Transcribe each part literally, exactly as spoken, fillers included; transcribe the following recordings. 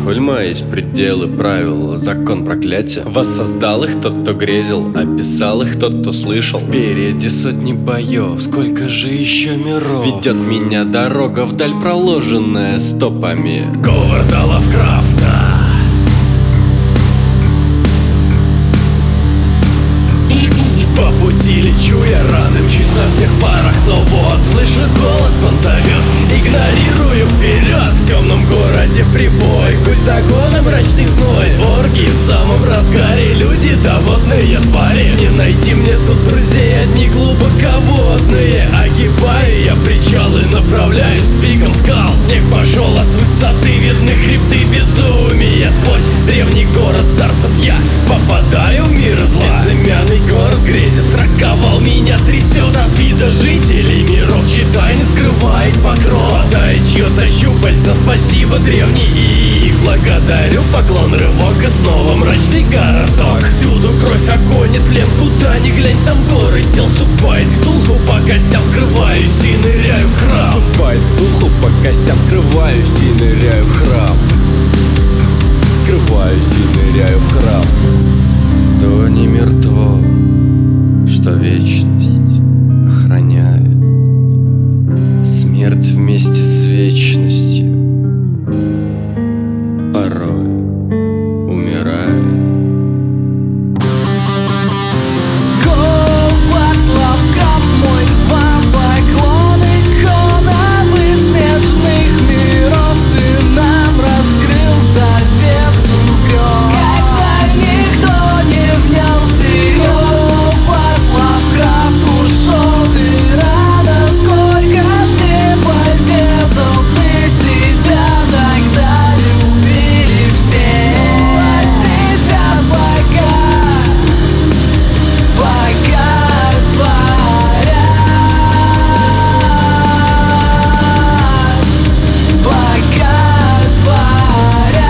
Рейвенхольма есть пределы, правил, закон, проклятия. Воссоздал их тот, кто грезил, описал их тот, кто слышал. Впереди сотни боев, сколько же еще миров ведет меня дорога вдаль, проложенная стопами Говарда Лавкрафта. По пути лечу я рано, мчусь на всех парах, но вот слышу голос, он зовет, игнорирую вперед. В темном городе прибой, культагоны, мрачный зной, оргии в самом разгаре, люди доводные твари. Не найти мне тут друзей, одни глубоководные. Огибаю я причалы, направляюсь к пикам скал. Снег пошел, а с высоты видны хребты безумия. Сквозь древний город старцев я попадаю в мир зла. Безымянный город грезец расковал, меня трясет от вида жителей миров, чьи тайны скрывает покров. Хватает чье-то щупальца, спасибо, древний, и их благодарю. Поклон, рывок и снова мрачный городок. Всюду кровь, огонь и тлен, куда ни глянь, там горы тел. Ступает ктулху по костям, скрываюсь и ныряю в храм. Ступает ктулху по костям, скрываюсь и ныряю в храм. Скрываюсь и ныряю в храм. То не мертво, что вечность охраняет. Смерть вместе с вечностью порой умирает. Говард Лавкрафт, мой вам поклон, икона бессмертных миров. Ты нам раскрыл завесу грез, как никто не внял силёв. Говард Лавкрафт ушел ты рано, сколько ж не поведал ты, тебя тогда любили все. А сейчас пока, пока творят, пока творят.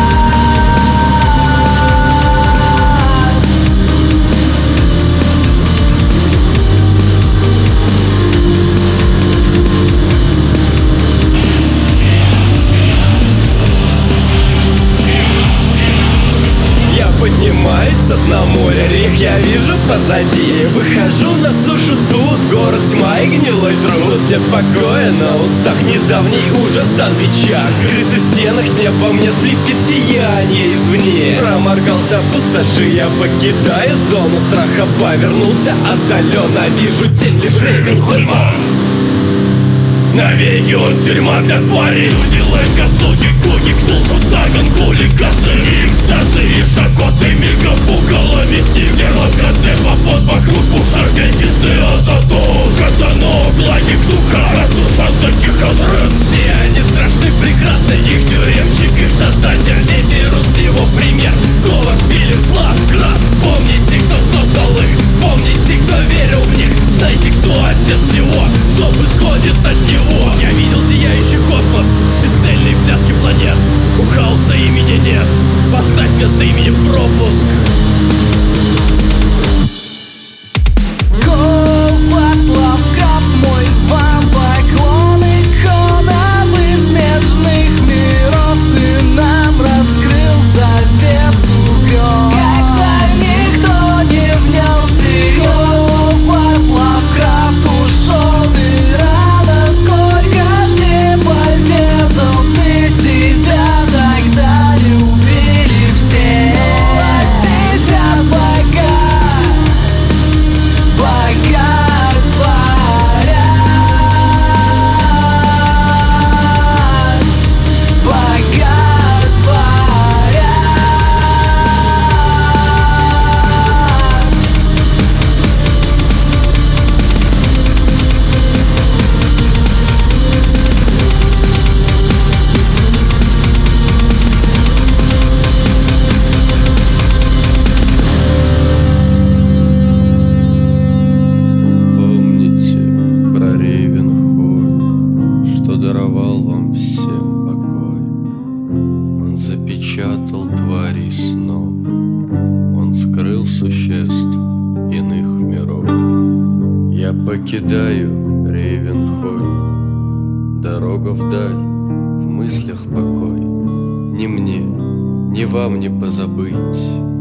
Я поднимаюсь с дна моря, рех я вижу позади. Выхожу на сушу, тут город тьма и гнилой труд. Нет покоя на устах, недавний ужас дан в бичах. Крысы в стенах, с неба мне слепит сияние извне. Проморгался пустоши, я покидаю зону страха. Повернулся отдаленно, вижу тень лишь Рейвенхольма. Навеки он тюрьма для тварей. Люди, лэнка, суки, куки, ктулху, таган, кули, косыри, инстанции, шакоты, мега пугалами, с ним герой, КД, попот, вокруг пушар, дентисты, азоту, катанок, лаги, ктуха, разрушат таких разрыв. Все они страшны, прекрасны, их тюремщик, их создатель, все берут с него пример. Говард, Филлипс, Лавкрафт, помните, кто создал их, помните, кто верил в них, знайте, кто отец всего, зов исходит от него. Я видел сияющий космос, бесцельные пляски планет. У хаоса имени нет, поставь вместо имени пропуск. Говард Лавкрафт, мой вам поклон, икона бессмертных миров. Ты нам раскрыл завесу грез, как никто не внял силёв. Говард Лавкрафт ушел ты рано, сколько ж не поведал ты, тебя тогда любили все. А сейчас пока, пока творят, пока творят. Помните про Рейвенхольм, что даровал вам всем покой. Он запечатал твари снов, он скрыл существ иных миров. Я покидаю Рейвенхольм, дорога вдаль, в мыслях покой. Не мне Ни вам не позабыть